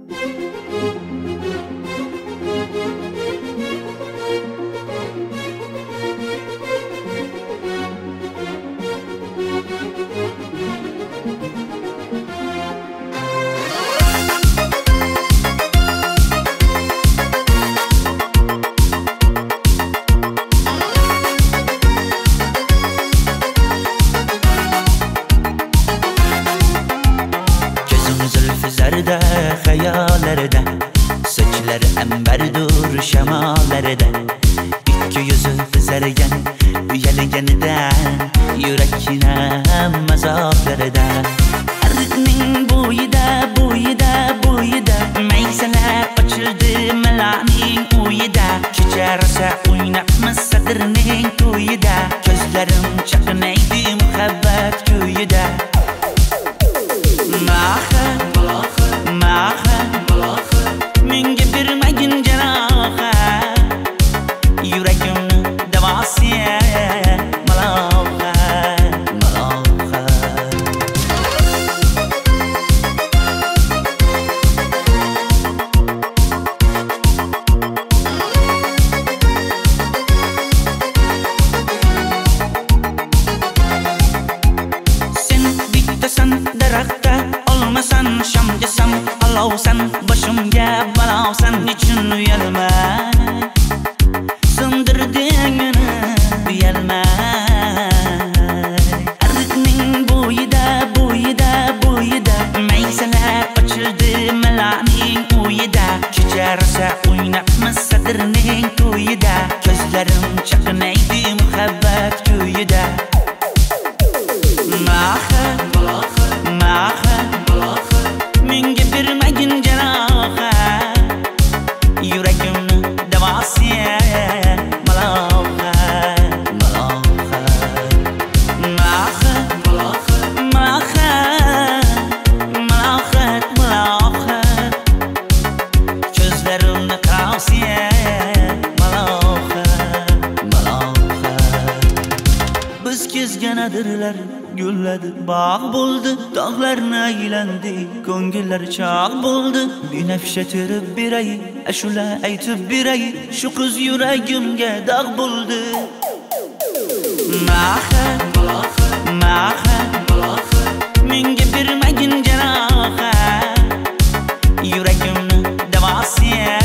Zerde hayallarda, saçları emberdur şemalarda. İki yüzü kızargan, uyalganidan, yürekine mazaplarda. Arıkning bo'yida, bo'yida, bo'yida, maysalar ochildi malaning uyida. Kecharsa o'ynabmiz sadirning to'yida, ko'zlarim chaqnaydi muhabbat kuyida. Menga bermagin jarohat, yuragimni davosiya malohat, malohat. Sen bittasan daraxtda, olmasan shamgasan, olovsan boshimga balosan. Nechun uyalmay sindirding meni, uyalmay. Arıkning bo'yida, bo'yida, bo'yida, maysalar ochildi malaning uyida. Kecharsa o'ynabmiz sadirning to'yida, ko'zlarim chaqnaydi muhabbat kuyida. Menga bermagin jarohat, yuragimni davosiya malohat, malohat. Malohat, malohat, ko'zlarimni qarosiya malohat, malohat. Biz kezganadirlar gulladi, bog' bo'ldi, tog'larni aylandi, ko'ngillar chog' bo'ldi. Binafsha terib beray, ashula aytib beray, shu qiz yuragimga dog' bo'ldi. Menga bermagin jarohat, yuragimni davosiya